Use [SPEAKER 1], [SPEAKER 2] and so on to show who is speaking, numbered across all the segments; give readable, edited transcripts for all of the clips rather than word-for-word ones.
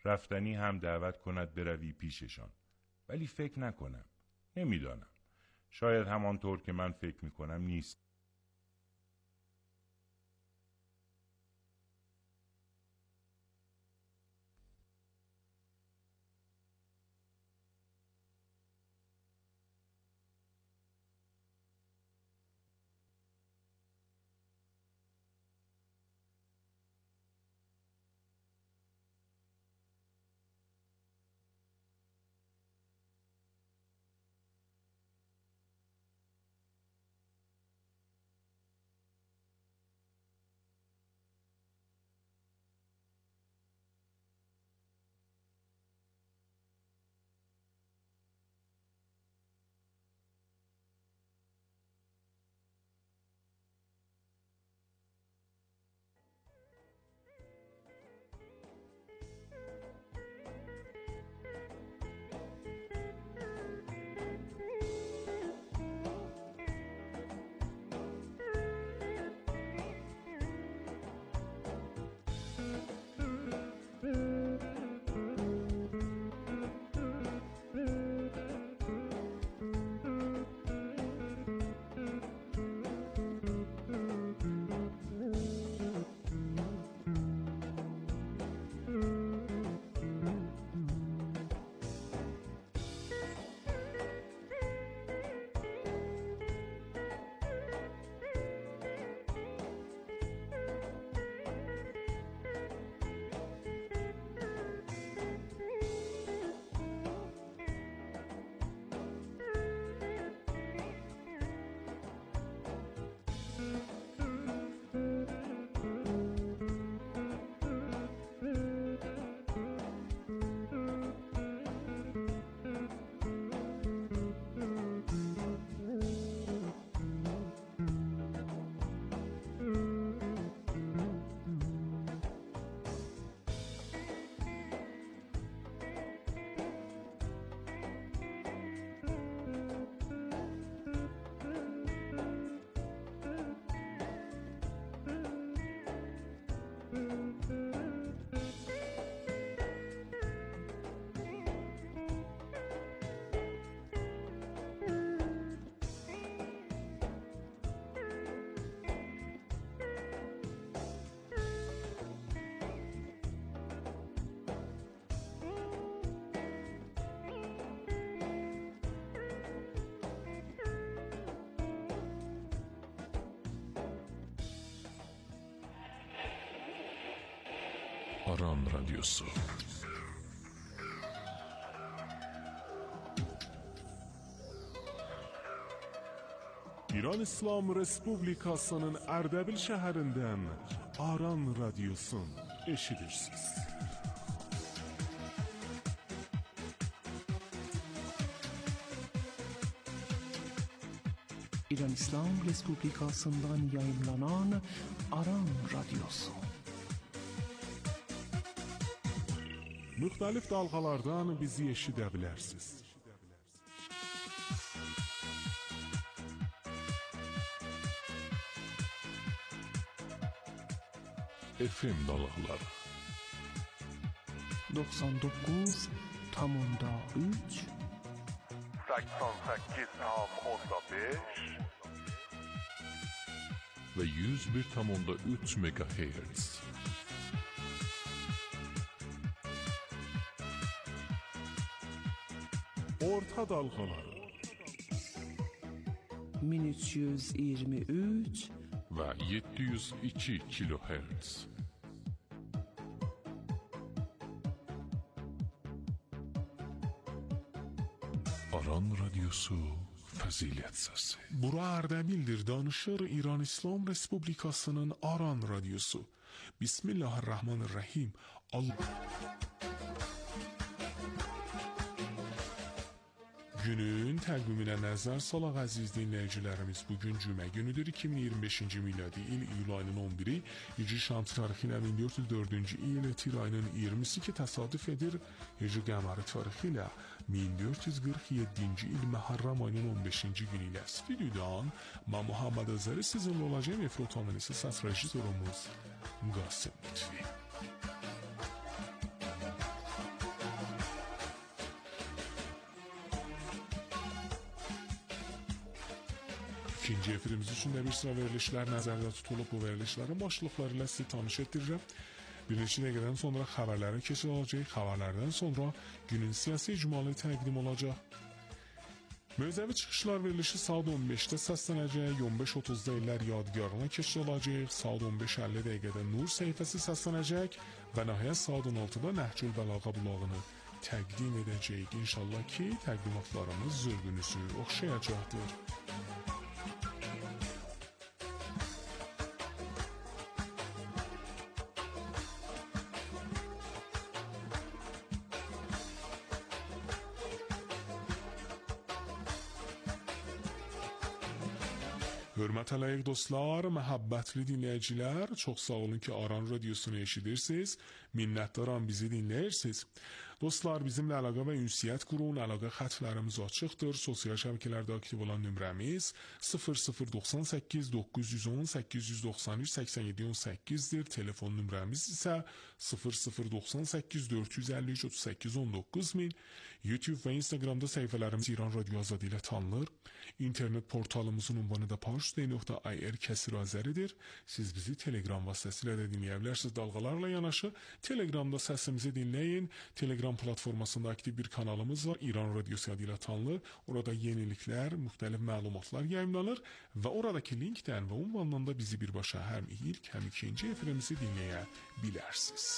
[SPEAKER 1] رفتنی هم دعوت کند بروی پیششان. ولی فکر نکنم. نمیدانم. شاید همانطور که من فکر میکنم نیست.
[SPEAKER 2] آران رادیوsu. İran İslam Respublikasının Erdebil şəhərindən Aran Radiosun eşidirsiniz.
[SPEAKER 3] İran İslam Respublikasından yayınlanan Aran Radiosu.
[SPEAKER 2] Müxtəlif dalğalardan bizi eşidə bilərsiniz. FM dalğaları
[SPEAKER 3] 99.3
[SPEAKER 4] 88.5
[SPEAKER 2] və 101.3 MHz. Orta dalğaları
[SPEAKER 3] 1323
[SPEAKER 2] və 702 kHz. Aran Radiosu Fəzilət Səsi. Bura Ərdəbildir, danışır İran İslam Respublikasının Aran Radiosu. Bismillahirrahmanirrahim. Günün təqviminə nəzər salaq əziz dinləyicilərimiz. Bugün cümə günüdür, 2025-ci miladi il iyul ayının 11-i, Hicri Şams tarixi ilə 1404-cü il tir ayının 20-si ki təsadüf edir Hicri qəmari tarixi ilə 1447-ci il Məhərrəm ayının 15-ci günü ilə. Stüdyodan mən Muhammed Azəri sizinlə olacağım. Efrotanın isə səs rejissorumuz Qasım Lütfi. İkinci efirimiz üçün də bir sıra verilişlər nəzərdə tutulub. Bu verilişlərin başlıqları ilə sizi tanış etdirəcəm. Bir neçə dəqiqədən sonra xəbərlərə keçid olacaq. Xəbərlərdən sonra günün siyasi icmalı təqdim olacaq. Mövzəvi çıxışlar verilişi saat 15-də səslənəcək, 15:30-da illər yadigarına keçid olacaq, saat 15:50 dəqiqədə Nur səhifəsi səslənəcək və nəhayət saat 16-da Nəhcül Bəlağə blogunu təqdim edəcəyik. İnşallah ki, təqdimatlarımız zövqünüzü oxşayacaqdır. Hörmətli əziz dostlar, məhəbbətli dinləyicilər, çox sağ olun ki, Aran Radiosunu eşidirsiniz. Minnətdaram bizi dinləyirsiniz. Dostlar, bizimlə əlaqə və ünsiyyət qurun, əlaqə xətlərimiz açıqdır. Sosial şəbəkələrdə aktiv olan nömrəmiz 0098 910 893 87 18-dir. Telefon nömrəmiz isə 0098 453 38 19000. YouTube və Instagramda səhifələrimiz İran Radio Azadi ilə tanınır. İnternet portalımızın ünvanı da parstoy.ir kəsir azəridir. Siz bizi Telegram vasitəsilə də dinləyə bilərsiniz. Dalğalarla yanaşı Telegramda səsimizi dinləyin. Telegram platformasında aktiv bir kanalımız var. İran Radiosu adı ilə tanınır. Orada yeniliklər, müxtəlif məlumatlar yayımlanır və oradakı linkdən və ünvandan da bizi birbaşa həm ilk, həm ikinci efirimizi dinləyə bilərsiniz.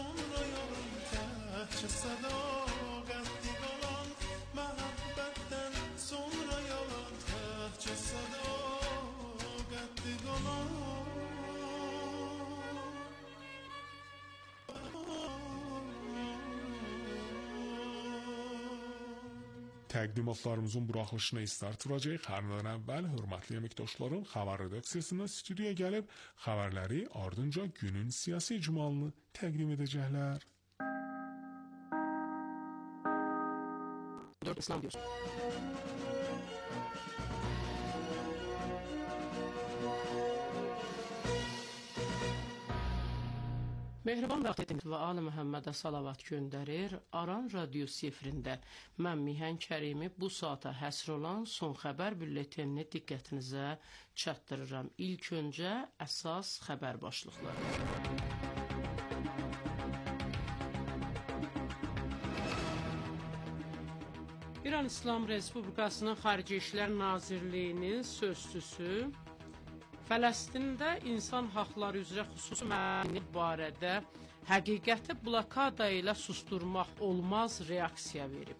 [SPEAKER 5] صداقت دیگران محبتن
[SPEAKER 2] Təqdimatlarımızın buraxılışına start vuracaq. Hər nədən əvvəl hörmətli əməkdaşlarım xəbər redaksiyasına studiyaya gəlib xəbərləri ardınca günün siyasi icmalını təqdim edəcəklər.
[SPEAKER 3] İslam diyorsun. Mehriban Vaxtedin və Ali Məhəmmədə salavat göndərir. Aran radiosu efirində mən Mihan Kərimi bu saata həsr olan son xəbər bülletenini diqqətinizə çatdırıram. İlk öncə əsas xəbər başlıqları. İran İslam Respublikasının Xarici İşlər Nazirliyinin sözçüsü Fələstində insan haqları üzrə xüsusi müəyyəni barədə həqiqəti blokada ilə susturmaq olmaz reaksiya verib.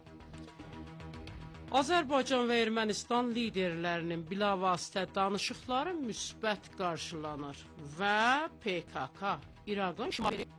[SPEAKER 3] Azərbaycan və Ermənistan liderlərinin bilavasitə danışıqları müsbət qarşılanır və PKK İraqın şimali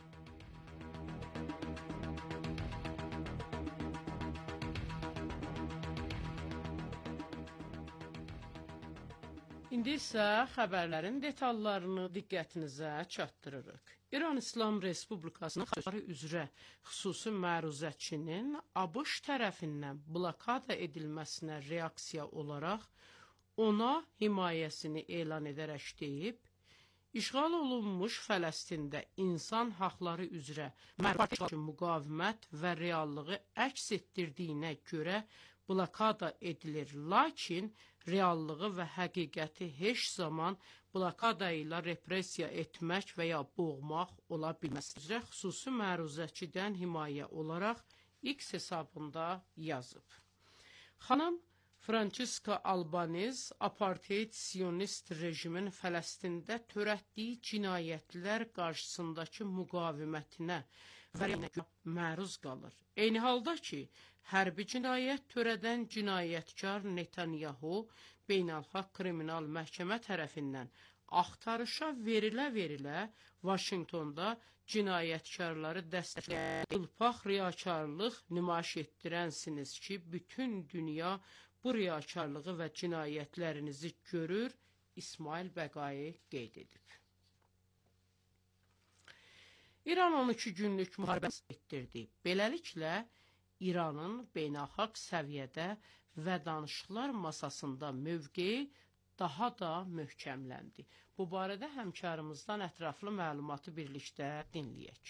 [SPEAKER 3] İndi isə xəbərlərin detallarını diqqətinizə çatdırırıq. İran İslam Respublikasının xarici üzrə xüsusi məruzəçinin ABŞ tərəfindən blokada edilməsinə reaksiya olaraq ona himayəsini elan edərək deyib, işğal olunmuş Fələstində insan haqları üzrə müqavimət və reallığı əks etdirdiyinə görə blokada edilir, lakin reallığı və həqiqəti heç zaman blokada ilə repressiya etmək və ya boğmaq ola bilməz. Xüsusi məruzəçidən himayə olaraq X hesabında yazıb. Xanım Francisca Albanese, apartheid siyonist rejimin Fələstində törətdiyi cinayətlər qarşısındakı müqavimətinə və məruz qalır. Eyni halda ki, hərbi cinayət törədən cinayətkar Netanyahu Beynəlxalq Kriminal Məhkəmə tərəfindən axtarışa verilə-verilə Vaşinqtonda cinayətkarları dəstəkləyən qılpaq riyakarlıq nümayiş etdirənsiniz ki, bütün dünya bu riyakarlığı və cinayətlərinizi görür, İsmail Bəqai qeyd edib. İran 12 günlük müharibə etdirdi. Beləliklə, İranın beynəlxalq səviyyədə və danışıqlar masasında mövqeyi daha da möhkəmləndi. Bu barədə həmkarımızdan ətraflı məlumatı birlikdə dinləyək.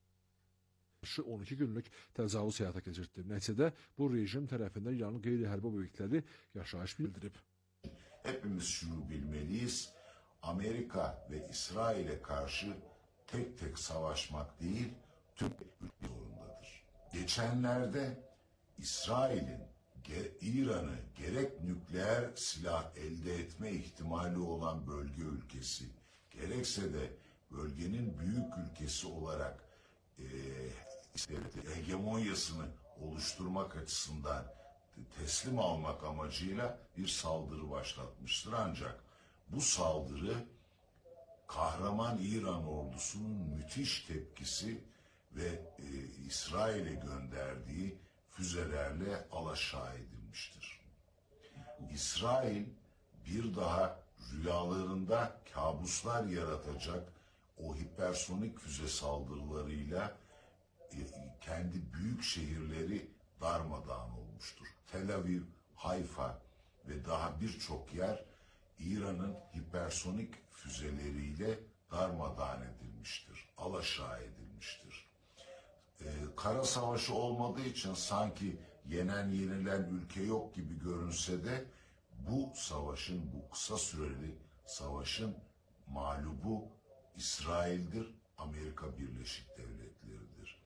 [SPEAKER 5] 12 günlük təcavüz həyata keçirdi. Nəticədə bu rejim tərəfindən İranın qeyri-hərbi obyektləri yaşayış bildirib.
[SPEAKER 6] Hepimiz şunu bilmeliyiz. Amerika ve İsrail'e karşı tek tek savaşmak değil, tüm ülke zorundadır. Geçenlerde İsrail'in İran'ı gerek nükleer silah elde etme ihtimali olan bölge ülkesi, gerekse de bölgenin büyük ülkesi olarak hegemonyasını oluşturmak açısından teslim almak amacıyla bir saldırı başlatmıştır. Ancak bu saldırı kahraman İran ordusunun müthiş tepkisi ve İsrail'e gönderdiği füzelerle alaşağı edilmiştir. İsrail bir daha rüyalarında kabuslar yaratacak o hipersonik füze saldırılarıyla kendi büyük şehirleri darmadağın olmuştur. Tel Aviv, Hayfa ve daha birçok yer İran'ın hipersonik füzeleriyle darmadağın edilmiştir, alaşağı edilmiştir. Kara savaşı olmadığı için sanki yenen yenilen ülke yok gibi görünse de bu savaşın, bu kısa süreli savaşın mağlubu İsrail'dir, Amerika Birleşik Devletleri'dir.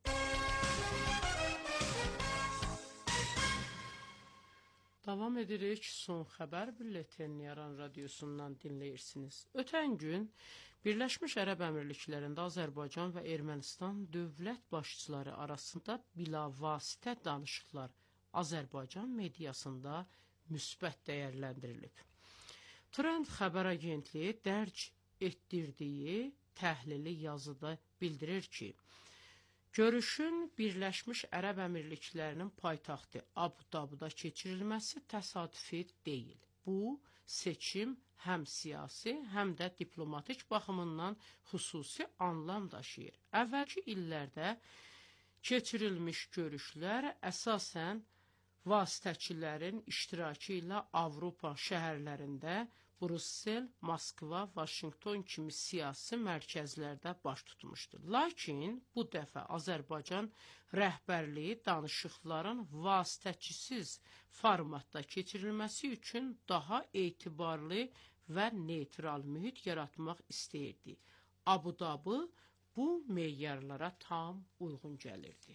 [SPEAKER 3] Davam edirik. Son xəbər bülletenini Aran radiosundan dinləyirsiniz. Ötən gün Birləşmiş Ərəb Əmirliklərində Azərbaycan və Ermənistan dövlət başçıları arasında bilavasitə danışıqlar Azərbaycan mediasında müsbət dəyərləndirilib. Trend xəbər agentliyi dərc etdirdiyi təhlili yazıda bildirir ki, Görüşün Birləşmiş Ərəb Əmirliklərinin paytaxtı Abu-Dabuda keçirilməsi təsadüfi deyil. Bu, seçim həm siyasi, həm də diplomatik baxımından xüsusi anlam daşıyır. Əvvəlki illərdə keçirilmiş görüşlər əsasən vasitəçilərin iştirakı ilə Avropa şəhərlərində Brüssel, Moskva, Vaşinqton kimi siyasi mərkəzlərdə baş tutmuşdur. Lakin bu dəfə Azərbaycan rəhbərliyi danışıqların vasitəçisiz formatda keçirilməsi üçün daha etibarlı və neytral mühit yaratmaq istəyirdi. Abu-Dabi bu meyarlara tam uyğun gəlirdi.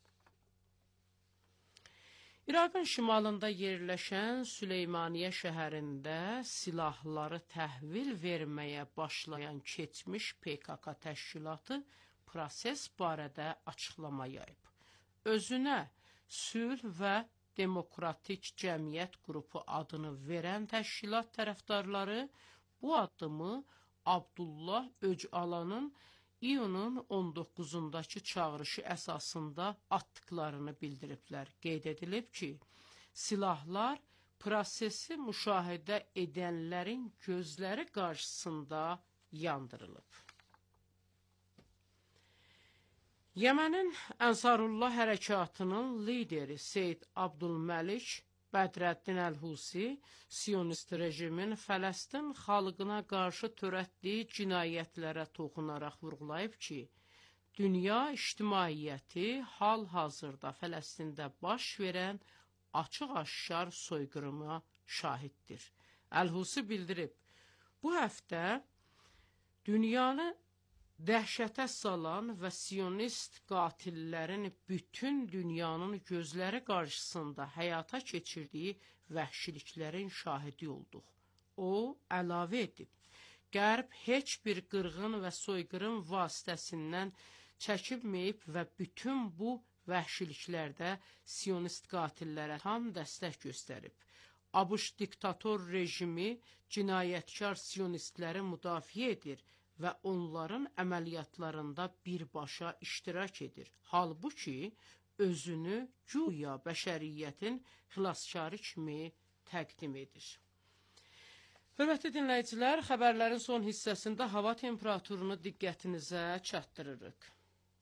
[SPEAKER 3] İraqın şimalında yerləşən Süleymaniyə şəhərində silahları təhvil verməyə başlayan keçmiş PKK təşkilatı proses barədə açıqlama yayıb. Özünə sülh və demokratik cəmiyyət qrupu adını verən təşkilat tərəfdarları bu addımı Abdullah Öcalanın iyunun 19-undakı çağırışı əsasında atdıqlarını bildiriblər. Qeyd edilib ki, silahlar prosesi müşahidə edənlərin gözləri qarşısında yandırılıb. Yəmənin Ənsarullah hərəkatının lideri Seyyid Abdülməlik Bədrəddin Əl-Husi, Siyonist rejimin Fələstin xalqına qarşı törətdiyi cinayətlərə toxunaraq vurğulayıb ki, dünya ictimaiyyəti hal-hazırda Fələstində baş verən açıq-aşkar soyqırıma şahiddir. Əl-Husi bildirib, bu həftə dünyanı dəhşətə salan və siyonist qatillərin bütün dünyanın gözləri qarşısında həyata keçirdiyi vəhşiliklərin şahidi olduq. O, əlavə edib, Qərb heç bir qırğın və soyqırım vasitəsindən çəkinməyib və bütün bu vəhşiliklərdə siyonist qatillərə tam dəstək göstərib. ABŞ diktator rejimi cinayətkar siyonistləri müdafiə edir və onların əməliyyatlarında birbaşa iştirak edir. Halbuki, özünü güya bəşəriyyətin xilaskarı kimi təqdim edir. Hörmətli dinləyicilər, xəbərlərin son hissəsində hava temperaturunu diqqətinizə çatdırırıq.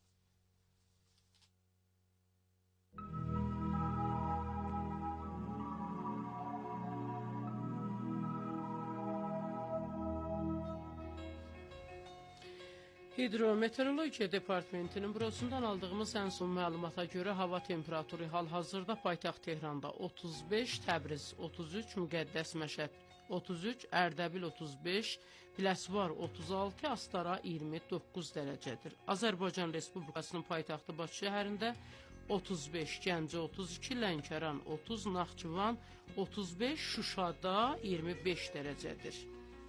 [SPEAKER 3] Hidrometeorologiya Departamentinin bürosundan aldığımız ən son məlumata görə hava temperaturu hal-hazırda paytaxt Tehranda 35, Təbriz 33, Müqəddəs Məşəd 33, Ərdəbil 35, Biləsuvar 36, Astara 29 dərəcədir. Azərbaycan Respublikasının paytaxtı Bakı şəhərində 35, Gəncə 32, Lənkəran 30, Naxçıvan 35, Şuşada 25 dərəcədir.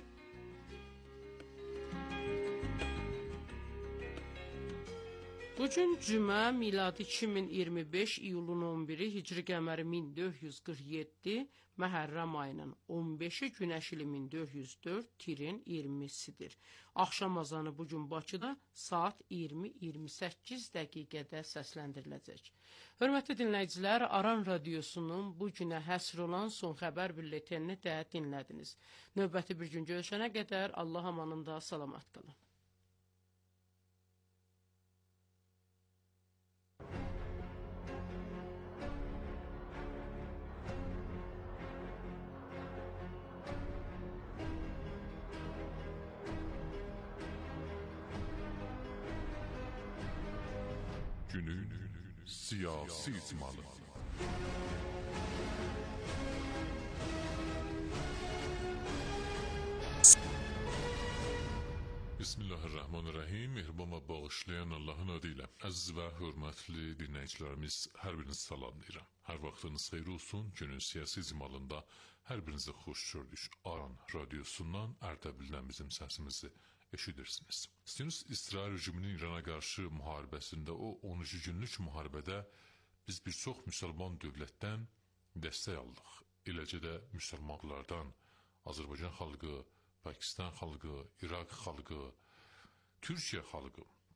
[SPEAKER 3] Bugün cümə miladi 2025 iyulun 11-i, hicri qəməri 1447, Məhərrəm ayının 15-i, günəş ili 1404, tirin 20-sidir. Axşam azanı bugün Bakıda saat 20-28 dəqiqədə səsləndiriləcək. Hörmətli dinləyicilər, Aran Radiosunun bu günə həsr olan son xəbər bülletenini də dinlədiniz. Növbəti bir gün görüşənə qədər Allah amanında salamat qalın.
[SPEAKER 2] Günün siyasi icmalı. Bismillahirrahmanirrahim. Mehriban və bağışlayan Allahın adıyla. Əziz və hörmətli dinləyicilərimiz, hər birinizi salamlayıram. Hər vaxtınız xeyir olsun. Günün siyasi icmalında hər birinizi xoş gördük. Aran radiosundan, Ərdəbildən bizim səsimizi eşidirsiniz. İsrail rejiminin İrana qarşı müharibəsində, o 13 günlük müharibədə biz bir çox müsəlman dövlətdən dəstək aldıq. Eləcə də müsəlmanlardan Azərbaycan xalqı, Pakistan xalqı, İraq xalqı, Türkiyə xalqı,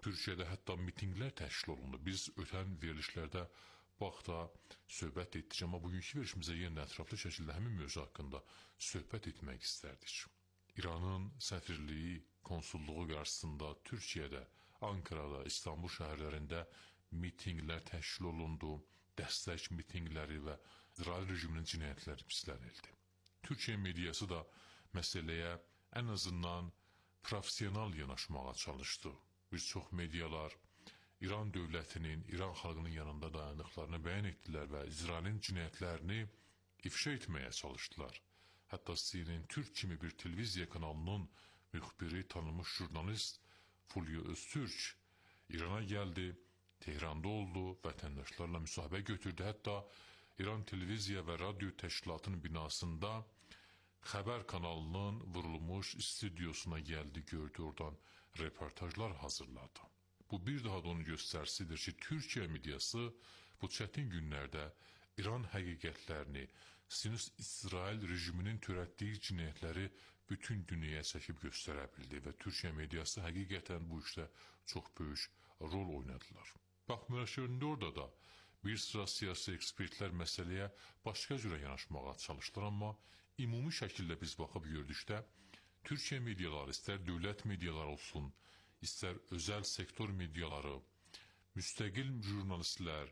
[SPEAKER 2] Türkiyədə hətta mitinqlər təşkil olundu. Biz ötən verilişlərdə vaxtda söhbət etdik, amma bugünkü verilişimizə yenə ətraflı şəkildə həmin mövzu haqqında söhbət etmək istərdik. İranın səfirliyi, konsulluğu qarşısında Türkiyədə, Ankarada, İstanbul şəhərlərində mitinqlər təşkil olundu, dəstək mitinqləri və İsrail rejiminin cinayətləri pislənildi. Türkiyə mediası da məsələyə ən azından professional yanaşmağa çalışdı. Bir çox medialar İran dövlətinin, İran xalqının yanında dayandıqlarını bəyan etdilər və İsrailin cinayətlərini ifşa etməyə çalışdılar. Hətta CNN Türk kimi bir televiziya kanalının müxbiri, tanınmış jurnalist Fulya Öztürk İrana gəldi, Tehranda oldu, vətəndaşlarla müsahibə götürdü. Hətta İran televiziya və radyo təşkilatının binasında xəbər kanalının vurulmuş studiosuna gəldi, gördü, oradan reportajlar hazırladı. Bu bir daha da onun göstərisidir ki, Türkiyə mediası bu çətin günlərdə İran həqiqətlərini, Sinus-İsrail rejiminin törətdiyi cinayətləri bütün dünyaya çəkib göstərə bildi və Türkiyə mediası həqiqətən bu işdə çox böyük rol oynadılar. Baxmayaraq ki, orada da bir sıra siyasi ekspertlər məsələyə başqa cürə yanaşmağa çalışdılar, amma ümumi şəkildə biz baxıb gördükdə Türkiyə mediaları, istər dövlət mediaları olsun, istər özəl sektor mediaları, müstəqil jurnalistlər,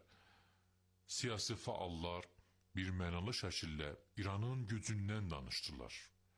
[SPEAKER 2] siyasi faallar bir mənalı şəkildə İranın gücündən danışdılar.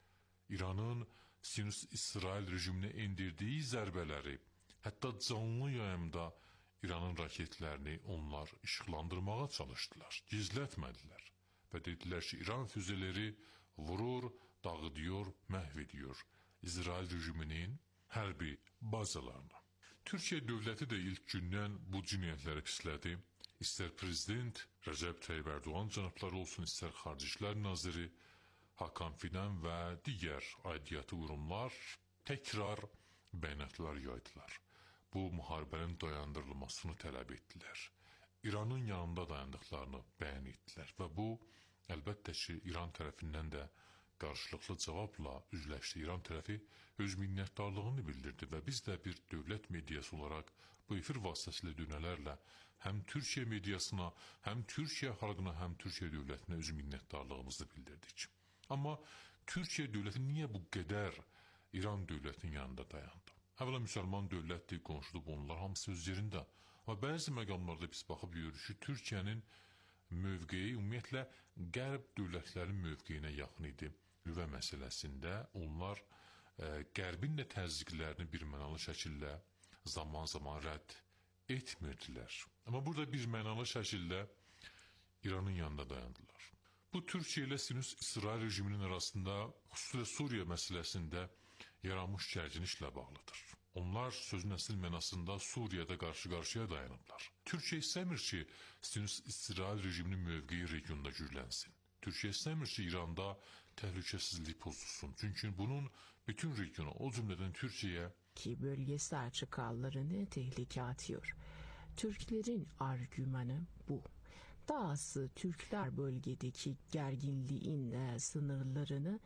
[SPEAKER 2] İranın Sinus-İsrail rejiminə endirdiyi zərbələri, hətta canlı yayımda İranın raketlərini onlar işıqlandırmağa çalışdılar, gizlətmədilər və dedilər ki, İran füzeləri vurur, dağıdıyor, məhv ediyor İsrail rejiminin hərbi bazalarına. Türkiyə dövləti də ilk gündən bu cinayətləri pislədi. İstər prezident Rəcəb Tayyip Erdoğan cənabları olsun, istər Xarici İşlər Naziri Hakan Fidan və digər aidiyyatı qurumlar təkrar bəyanatlar yaydılar. Bu müharibənin dayandırılmasını tələb etdilər. İranın yanında dayandıqlarını bəyan etdilər və bu əlbəttə ki, İran tərəfindən də qarşılıqlı cavabla üzləşdi. İran tərəfi öz minnətdarlığını bildirdi və biz də bir dövlət mediası olaraq bu efir vasitəsilə dönələrlə həm Türkiyə mediasına, həm Türkiyə xalqına, həm Türkiyə dövlətinə öz minnətdarlığımızı bildirdik. Amma Türkiyə dövləti niyə bu qədər İran dövlətinin yanında dayandı? Əvvəla müsəlman dövlətdir, qonşudur, onlar hamısı öz yerində. Amma bəzi məqamlarda biz baxıb görürük ki, Türkiyənin mövqeyi ümumiyyətlə qərb dövlətlərin mövqeyinə yaxın idi. Nüvə məsələsində onlar qərbin də təzyiqlərini bir mənalı şəkildə zaman-zaman rədd etmirdilər. Amma burada bir mənalı şəkildə İranın yanında dayandılar. Bu Türkiyə ilə Sinus-İsrail rejiminin arasında, xüsusilə Suriya məsələsində yaranmış gərginliklə bağlıdır. Onlar sözün əsl mənasında Suriyada qarşı-qarşıya dayanıblar. Türkiyə istəmir ki, Sinus-İsrail rejiminin mövqeyi regionda güclənsin. Türkiyə istəmir ki, İranda təhlükəsizlik pozulsun. Çünki bunun bütün regiona, o cümlədən Türkiye'ye
[SPEAKER 7] ki bölgesel çıkarlarını tehlikeye atıyor. Türklerin argümanı bu. Dahası Türkler bölgedeki gerginliğin sınırlarını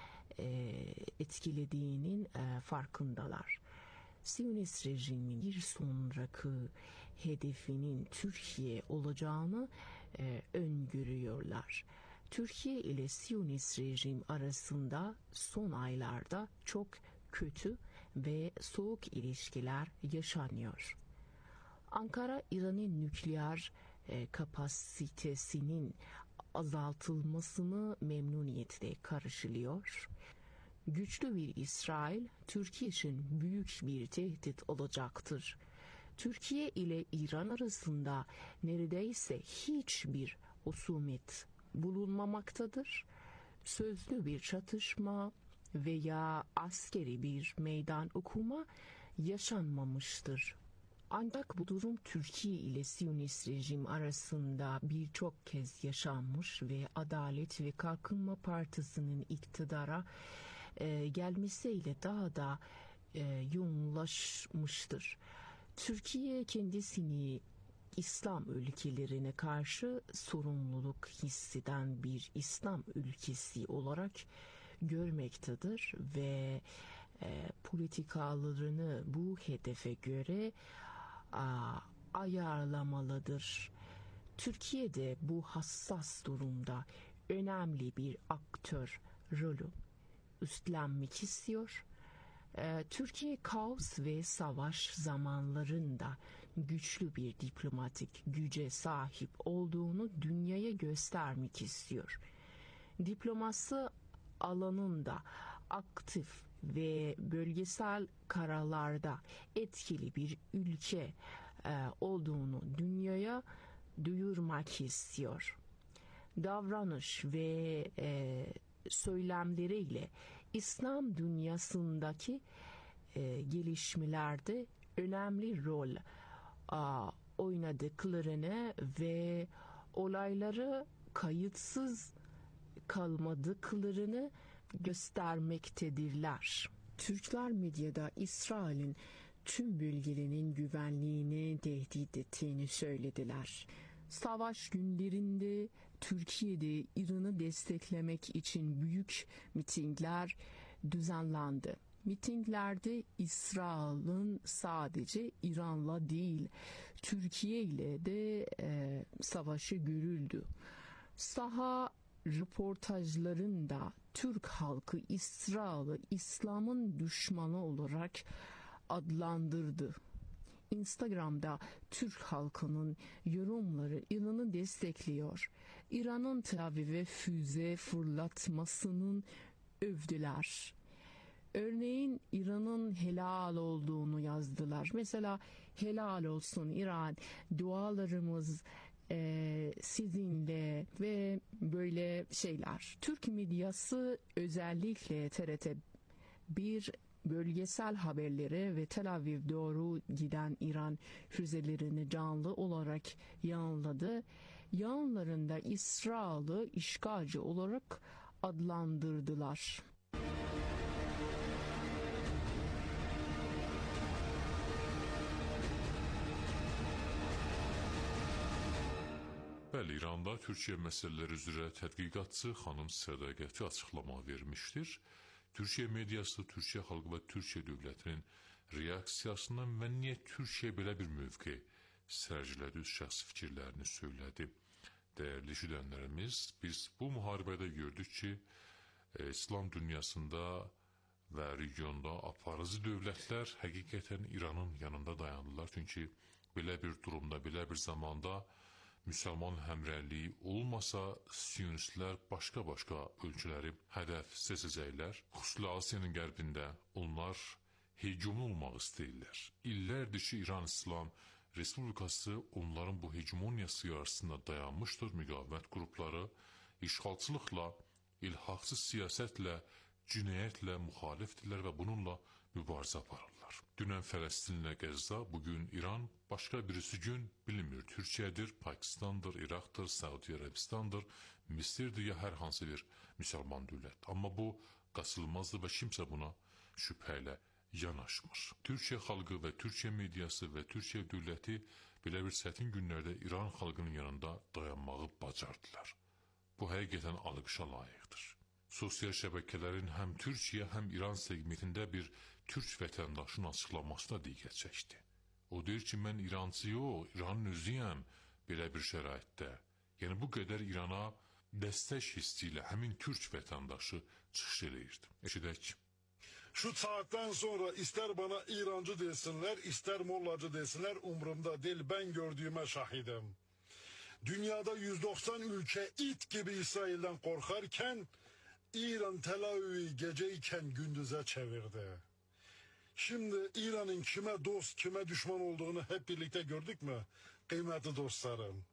[SPEAKER 7] etkilediğinin farkındalar. Siyonist rejimin bir sonraki hedefinin Türkiye olacağını öngörüyorlar. Türkiye ile Siyonist rejim arasında son aylarda çok kötü ve soğuk ilişkiler yaşanıyor. Ankara, İran'ın nükleer kapasitesinin azaltılmasını memnuniyetle karşılıyor. Güçlü bir İsrail, Türkiye için büyük bir tehdit olacaktır. Türkiye ile İran arasında neredeyse hiçbir husumet bulunmamaktadır. Sözlü bir çatışma veya askeri bir meydan okuma yaşanmamıştır. Ancak bu durum Türkiye ile Siyonist rejim arasında birçok kez yaşanmış ve Adalet ve Kalkınma Partisi'nin iktidara gelmesiyle daha da yoğunlaşmıştır. Türkiye kendisini İslam ülkelerine karşı sorumluluk hisseden bir İslam ülkesi olarak görmektedir ve politikalarını bu hedefe göre ayarlamalıdır. Türkiye'de bu hassas durumda önemli bir aktör rolü üstlenmek istiyor. Türkiye kaos ve savaş zamanlarında güçlü bir diplomatik güce sahip olduğunu dünyaya göstermek istiyor. Diplomasi alanında aktif ve bölgesel kararlarda etkili bir ülke olduğunu dünyaya duyurmak istiyor. Davranış ve söylemleriyle İslam dünyasındaki gelişmelerde önemli rol oynadıklarını ve olayları kayıtsız kalmadıklarını göstermektedirler. Türkler medyada İsrail'in tüm bölgelerinin güvenliğini tehdit ettiğini söylediler. Savaş günlerinde Türkiye'de İran'ı desteklemek için büyük mitingler düzenlendi. Mitinglerde İsrail'in sadece İran'la değil, Türkiye ile de savaşı görüldü. Saha röportajlarında Türk halkı İsrail'i İslam'ın düşmanı olarak adlandırdı. Instagram'da Türk halkının yorumları İran'ı destekliyor. İran'ın Tel Aviv'e füze fırlatmasının övdüler. Örneğin İran'ın helal olduğunu yazdılar. Mesela helal olsun İran, dualarımız sizinle ve böyle şeyler. Türk medyası özellikle TRT 1 bölgesel haberlere ve Tel Aviv doğru giden İran füzelerini canlı olarak yayınladı. Yayınlarında İsrail'i işgalci olarak adlandırdılar.
[SPEAKER 2] Bəli, İranda Türkiye məsələləri üzrə tədqiqatçı xanım Sədaqəti açıqlama vermişdir. Türkiye medyası, Türkiye xalqı və Türkiye dövlətinin reaksiyasından və niyə Türkiye belə bir mövqe sərgilədi, öz şəxsi fikirlərini söylədi. Dəyərli işləyənlərimiz, biz bu müharibədə gördük ki, İslam dünyasında və regionda aparıcı dövlətlər həqiqətən İranın yanında dayandılar. Çünki belə bir durumda, belə bir zamanda müsəlman həmrəyliyi olmasa, siyonistlər başqa-başqa ölkələri hədəf seçəcəklər. Xüsusilə Asiyanın qərbində onlar hegemon olmaq istəyirlər. İllərdir ki, İran İslam Respublikası onların bu hegemoniyası qarşısında dayanmışdır. Müqavimət qrupları işğalçılıqla, ilhaqsız siyasətlə, cinayətlə müxalifdirlər və bununla mübarizə aparırlar. Dünən Fələstinlə Qəzza, bugün İran, başqa birisi gün bilinmir. Türkiyədir, Pakistandır, İraqdır, Səudi Ərəbistandır, Misirdir ya hər hansı bir müsəlman dövlət. Amma bu qaçılmazdır və kimsə buna şübhə ilə yanaşmır. Türkiyə xalqı və Türkiyə mediası və Türkiyə dövləti belə bir çətin günlərdə İran xalqının yanında dayanmağı bacardılar. Bu həqiqətən alqışa layiqdir. Sosial şəbəkələrin həm Türkiyə, həm İran segmentində bir Türk vətəndaşın açıqlaması da diqqət çəkdi. O deyir ki, mən İrancı yox, İranın özüyəm belə bir şəraitdə. Yəni bu qədər İrana dəstək hissi ilə həmin Türk vətəndaşı çıxış eləyirdi. Eşidək.
[SPEAKER 8] Şu saatten sonra ister bana İrancı desinler, ister Mollacı desinler, umurumda değil, ben gördüğüme şahidim. Dünyada 190 ülke it gibi İsrail'den korkarken, İran Tel Aviv'i geceyken gündüze çevirdi. Şimdi İran'ın kime dost, kime düşman olduğunu hep birlikte gördük mü? Kıymetli dostlarım.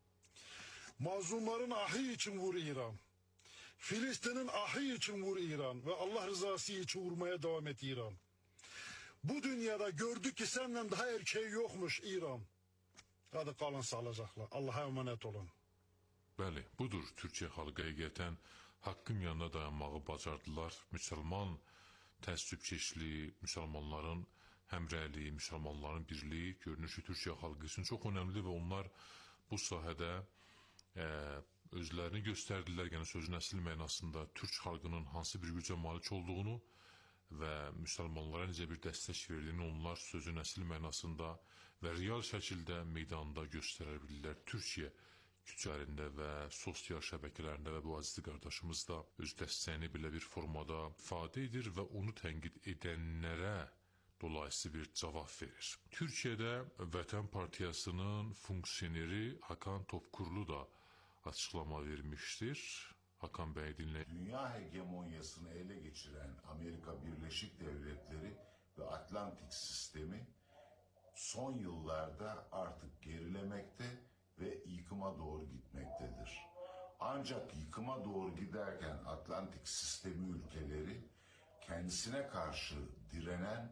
[SPEAKER 8] Mazlumların ahı için vur İran. Filistin'in ahı için vur İran ve Allah rızası için vurmaya devam et İran. Bu dünyada gördük ki senden daha erkeği yokmuş İran. Hadi kalın sağlıcakla. Allah'a emanet olun.
[SPEAKER 2] Bəli, budur Türkiyə xalqı həqiqətən haqqın yanında dayanmağı bacardılar. Müsəlman təəssübkeşliyi, müsəlmanların həmrəyliyi, müsəlmanların birliyi görünür ki, Türkiyə xalqı üçün çox önəmlidir və onlar bu sahədə özlərini göstərdilər. Yəni sözün əsl mənasında Türk xalqının hansı bir gücə malik olduğunu və müsəlmanlara necə bir dəstək verdiyini onlar sözün əsl mənasında və real şəkildə meydanda göstərə bilirlər. Türkiyə küçələrində və sosial şəbəkələrində və bu əziz qardaşımız da öz dəstəyini belə bir formada ifadə edir və onu tənqid edənlərə dolayısıyla bir cavab verir. Türkiyədə Vətən Partiyasının funksioneri Hakan Topkurlu da açıklama vermiştir. Hakan Bey dinleyin.
[SPEAKER 6] Dünya hegemonyasını ele geçiren Amerika Birleşik Devletleri ve Atlantik sistemi son yıllarda artık gerilemekte ve yıkıma doğru gitmektedir. Ancak yıkıma doğru giderken Atlantik sistemi ülkeleri kendisine karşı direnen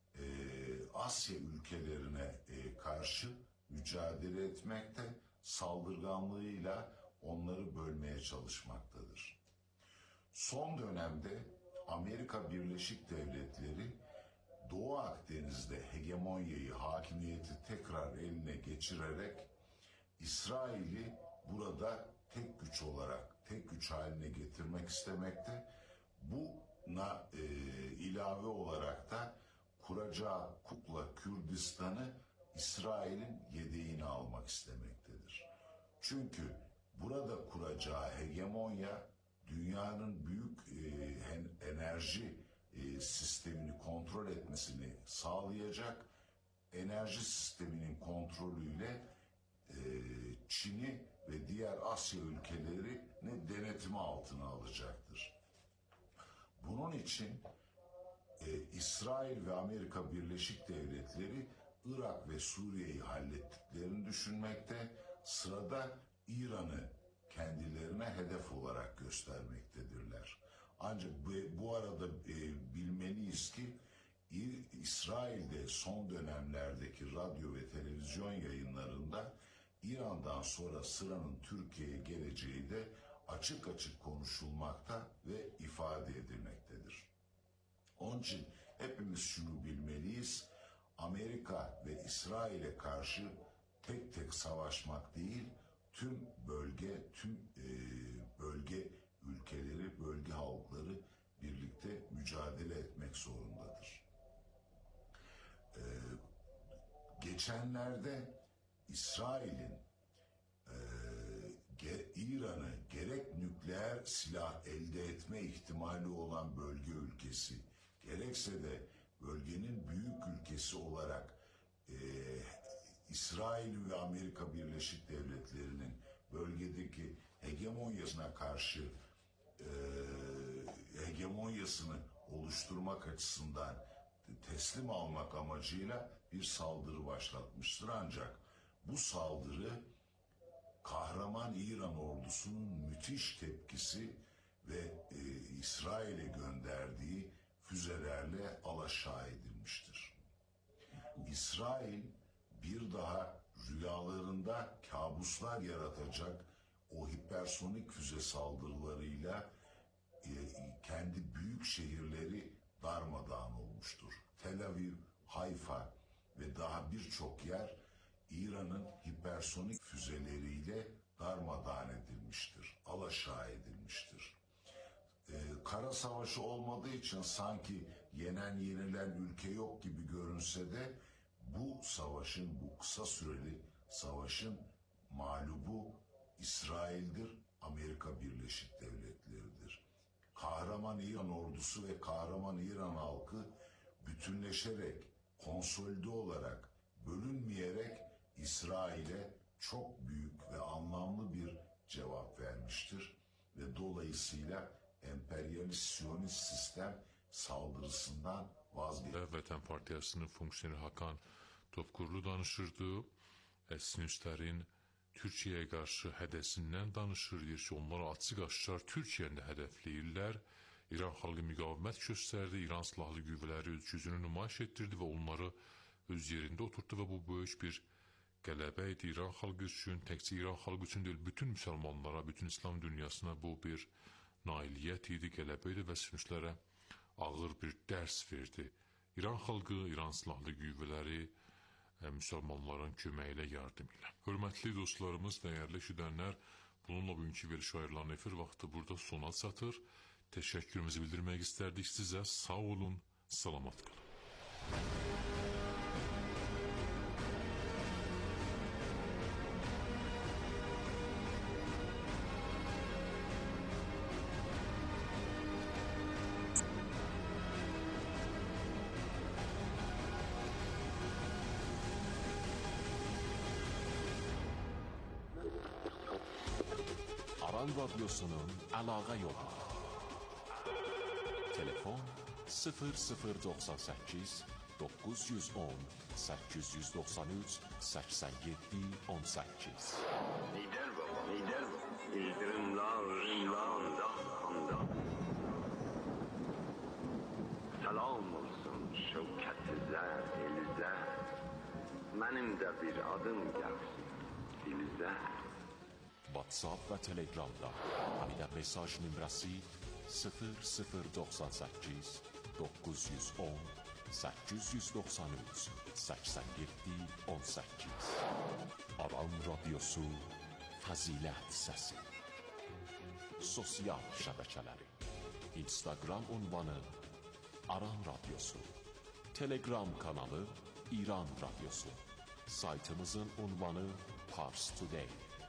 [SPEAKER 6] Asya ülkelerine karşı mücadele etmekte, saldırganlığıyla onları bölmeye çalışmaktadır. Son dönemde Amerika Birleşik Devletleri Doğu Akdeniz'de hegemonyayı, hakimiyeti tekrar eline geçirerek İsrail'i burada tek güç olarak, tek güç haline getirmek istemekte. Buna ilave olarak da kuracağı kukla Kürdistan'ı İsrail'in yedeğini almak istemektedir. Çünkü burada kuracağı hegemonya dünyanın büyük enerji sistemini kontrol etmesini sağlayacak. Enerji sisteminin kontrolüyle Çin'i ve diğer Asya ülkelerini denetimi altına alacaktır. Bunun için İsrail ve Amerika Birleşik Devletleri Irak ve Suriye'yi hallettiklerini düşünmekte, sırada İran'ı kendilerine hedef olarak göstermektedirler. Ancak bu arada bilmeliyiz ki İsrail'de son dönemlerdeki radyo ve televizyon yayınlarında İran'dan sonra sıranın Türkiye'ye geleceği de açık açık konuşulmakta ve ifade edilmektedir. Onun için hepimiz şunu bilmeliyiz, Amerika ve İsrail'e karşı tek tek savaşmak değil, tüm bölge ülkeleri, bölge halkları birlikte mücadele etmek zorundadır. Geçenlerde İsrail'in İran'ı gerek nükleer silah elde etme ihtimali olan bölge ülkesi, gerekse de bölgenin büyük ülkesi olarak İsrail ve Amerika Birleşik Devletleri'nin bölgedeki hegemonyasına karşı hegemonyasını oluşturmak açısından teslim almak amacıyla bir saldırı başlatmıştır. Ancak bu saldırı kahraman İran ordusunun müthiş tepkisi ve İsrail'e gönderdiği füzelerle alaşağı edilmiştir. İsrail bir daha rüyalarında kabuslar yaratacak o hipersonik füze saldırılarıyla kendi büyük şehirleri darmadağın olmuştur. Tel Aviv, Hayfa ve daha birçok yer İran'ın hipersonik füzeleriyle darmadağın edilmiştir, alaşağı edilmiştir. Kara savaşı olmadığı için sanki yenilen ülke yok gibi görünse de bu savaşın, bu kısa süreli savaşın mağlubu İsrail'dir, Amerika Birleşik Devletleri'dir. Kahraman İran ordusu ve kahraman İran halkı bütünleşerek, konsolide olarak, bölünmeyerek İsrail'e çok büyük ve anlamlı bir cevap vermiştir ve dolayısıyla emperyalist Siyonist sistem saldırısından vazgeçti.
[SPEAKER 2] Vətən Partiyasının funksioneri Hakan Topkurlu danışırdı. Sinüslərin Türkiyəyə qarşı hədəsindən danışır. Deyir ki, onlar açıq-aşkar Türkiyəni də hədəfləyirlər. İran xalqı müqavimət göstərdi. İran silahlı qüvvələri öz gücünü nümayiş etdirdi və onları öz yerində oturtdu və bu böyük bir qələbə idi İran xalqı üçün. Təkcə İran xalqı üçün deyil, bütün müsəlmanlara, bütün İslam dünyasına bu bir nailiyyət idi, qələbə idi və sinüslərə ağır bir dərs verdi. İran xalqı, İran silahlı qüvvələri müsəlmanların köməyi ilə, yardım ilə. Hörmətli dostlarımız, dəyərli eşidənlər, bununla bugünkü veriş ayırılan efir vaxtı burada sona çatır. Təşəkkürümüzü bildirmək istərdik sizə. Sağ olun, salamat qalın.
[SPEAKER 9] Aran Radyosu'nun əlaqə yolu. Telefon 0098 910 893 87 18.
[SPEAKER 10] Lider baba, lider baba. İldirimler, anda. Selam olsun şevketizə, elizə. Mənim də bir adım gəlsin, dilizə.
[SPEAKER 9] WhatsApp və Telegramda həmidə mesaj nömrəsi 0098 910 893 87 18. Aran Radyosu Fəzilət Səsi. Sosial şəbəkələri: Instagram ünvanı Aran Radyosu, Telegram kanalı İran Radyosu, saytımızın ünvanı Pars Today.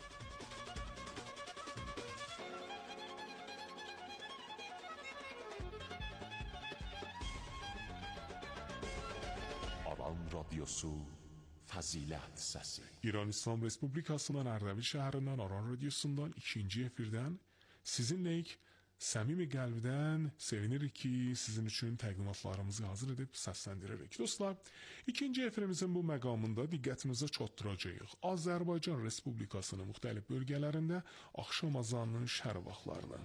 [SPEAKER 9] Aran Radyosu Fəzilət Səsi.
[SPEAKER 2] İran İslam Respublikasının Ərdəbil şəhərindən Aran Radyosundan ikinci efirdən sizinləyik. Səmimi qəlbdən sevinirik ki, sizin üçün təqdimatlarımızı hazır edib səsləndiririk. Dostlar, ikinci efirimizin bu məqamında diqqətinizə çatdıracağıq Azərbaycan Respublikasının müxtəlif bölgələrində axşam azanının şər vaxtlarını.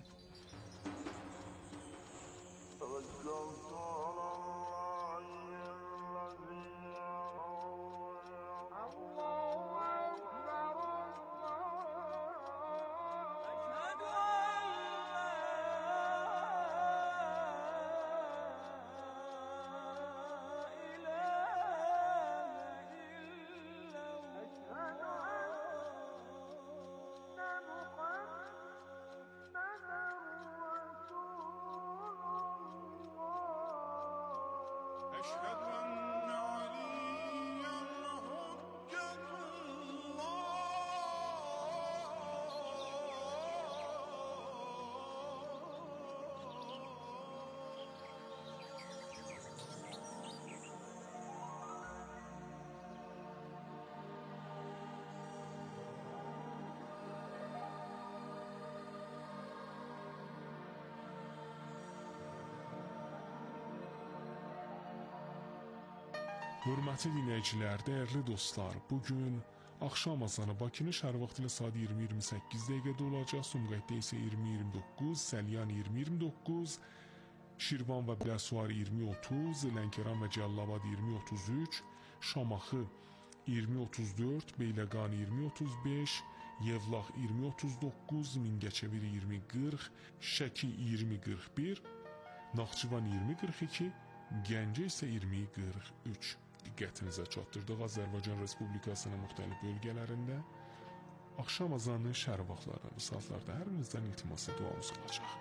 [SPEAKER 2] Hörmətli dinləyicilər, dəyərli dostlar, bugün axşam azanı Bakının şəhər vaxtı ilə saat 20:28 dəqiqədə olacaq. Sumqayıtda isə 20:29, Səlyan 20:29, Şirvan və Biləsuvar 20:30, Lənkəran və Cəlilabad 20:33, Şamaxı 20:34, Beyləqan 20:35, Yevlax 20:39, Mingəçevir 20:40, Şəki 20:41, Naxçıvan 20:42, Gəncə isə 20:43. Diqqətinizə çatdırdıq. Azərbaycan Respublikasının müxtəlif bölgələrində axşam azanının şər vaxtlarında bu saatlarda hər birinizdən iltimasa duamız olacaq.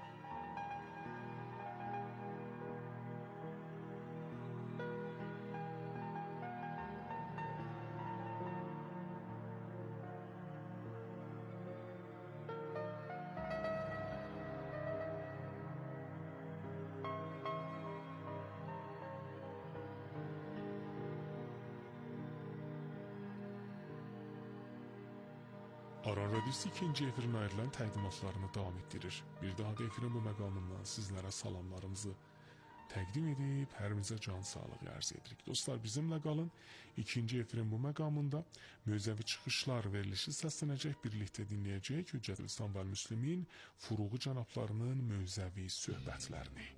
[SPEAKER 2] Aran Radyosu ikinci efirin ayrılan təqdimatlarını davam etdirir. Bir daha da efirin bu məqamından sizlərə salamlarımızı təqdim edib, hər birinizə can sağlığı ərz edirik. Dostlar, bizimlə qalın. İkinci efirin bu məqamında mövzəvi çıxışlar verilişi səslənəcək, birlikdə dinləyəcək Hüccətül İslam və Müslimin Furuğu cənablarının mövzəvi söhbətlərini.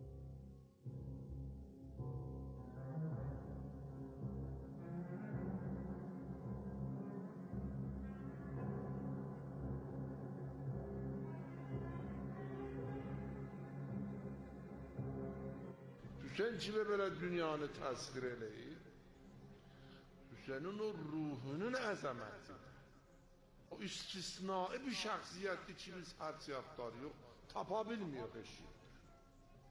[SPEAKER 11] Hüseyin kimi belə dünyanı təsvir eləyir. Hüseynin o ruhunun əzəmətidir. O istisnai bir şəxsiyyətdir ki, biz hərsiyatlar yox, tapa bilmiyor eşit.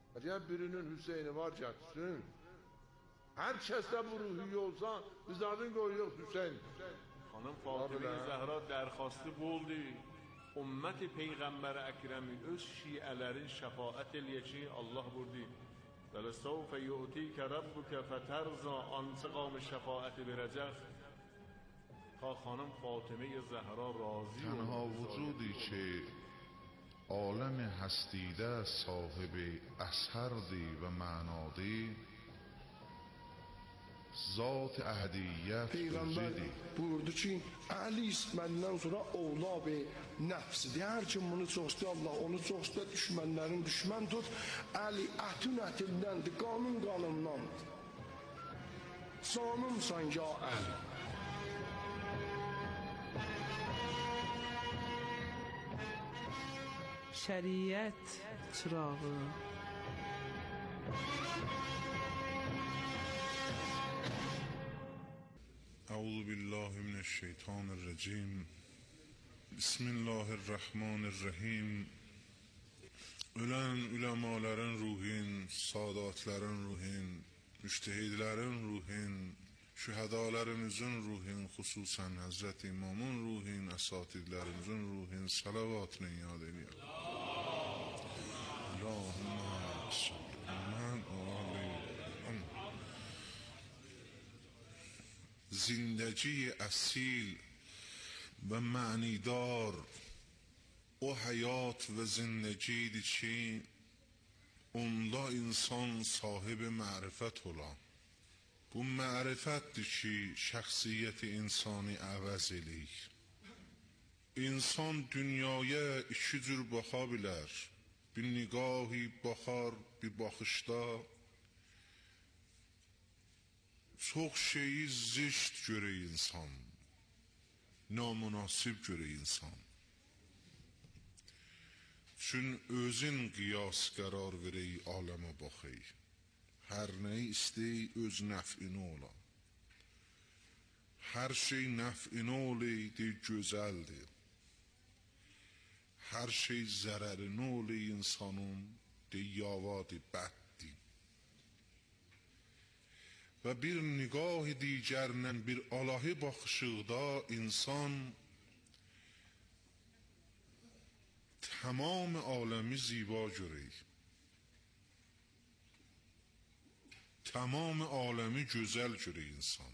[SPEAKER 11] Əgər birinin Hüseyni var gətirsin, hər kəsdə bu ruhiyyə olsa, biz adın qoyuyoruz Hüseyin.
[SPEAKER 12] Xanım Fatıma Zəhra dərxastı boldu. Ümmət Peyğəmbər Əkrəmi öz şiələrin şəfaət eləyə ki, Allah burdi. وَلَسَوْفَ يُؤْتِيكَ رَبُّكَ فَتَرْضَى انتقام şəfaəti verəcək. تا خانم فاطمه زهرا راضی
[SPEAKER 13] تنها وجودی که عالم هستیده صاحب اثردی و معنادی zat ehdiyyət
[SPEAKER 14] Peyğəmbər buyurdu ki, Əli məndən sonra oğlab nəfsidir. Hər kim bunu çox istəyir, Allah onu çox istəyir, düşmənlərin düşmən tut. Əli ətün ətindəndir, qanun qanundandır. Canımsan ya Əli.
[SPEAKER 15] Şəriət çırağı.
[SPEAKER 13] اعوذ بالله من الشیطان الرجیم بسم الله الرحمن الرحیم Ölən üləmaların ruhin, sadatların ruhin, müştehidlərin ruhin, şühədalarımızın ruhin, xüsusən Həzrət İmamın ruhin, əsatidlərimizin ruhin salavatını yad edirəm. Allahümmə salli زندگی اصیل و معنیدار o hayat ve zindagiydi ki onda insan sahibi ma'rifət olan. Bu ma'rifətdir ki şəxsiyyəti insani əvəz eləyir. İnsan dünyaya iki cür baxa bilər. Bir nigahi baxar, bir baxışda çox şeyi zişt görür insan, namunasib görür insan. Çün özün qiyas qərar verəy aləmə baxay. Hər nəyi istəy öz nəfini ola. Hər şey nəfini olaydı gözəldir. Hər şey zərərini olay insanın deyavadı bəd. و bir nigah دیگرنن bir alahi baxışıqda insan tamam aləmi ziba görür. Tamam aləmi gözəl görür insan.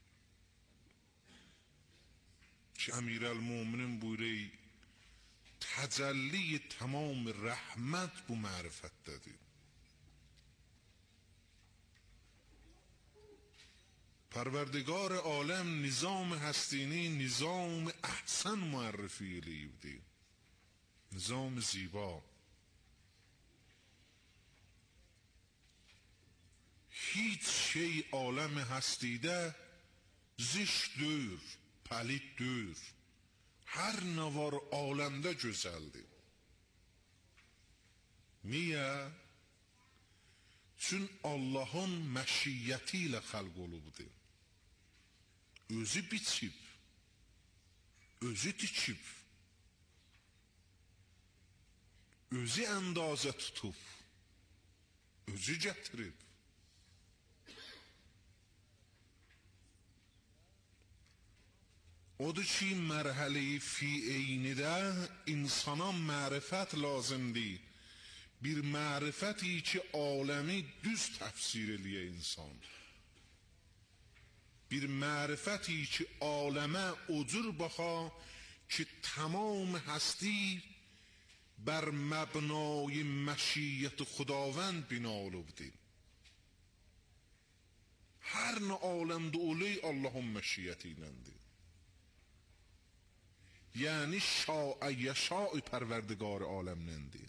[SPEAKER 13] Ki Əmirəl-Möminin buyuruyor, təcəlli tamam rəhmət bu mərifətdədir. پروردگار عالم نظام هستینی نظام احسن معرفی لیبدی، نظام زیبا. هیچ şey عالم هستیده زشت döyür, پلید döyür. Her ne var alemde güzeldir. Niye? Çünkü Allah'ın məşiyyəti ilə xalq olubdur. Özü biçib, özü dikib, özü əndazə tutub, özü gətirib. Odur ki, mərhələ-i fi-eynidə insana mərifət lazımdır. Bir mərifəti ki, aləmi düz təfsir eləyə insan. Bir mərifəti ki, aləmə o cür baxa ki, tamam həsti bər məbnai məşiyyət xudavənd bina olubdir. Hər nə aləmdə olay Allahın məşiyyəti iləndir. Yəni şaə yəşaə pərverdigar aləmləndir.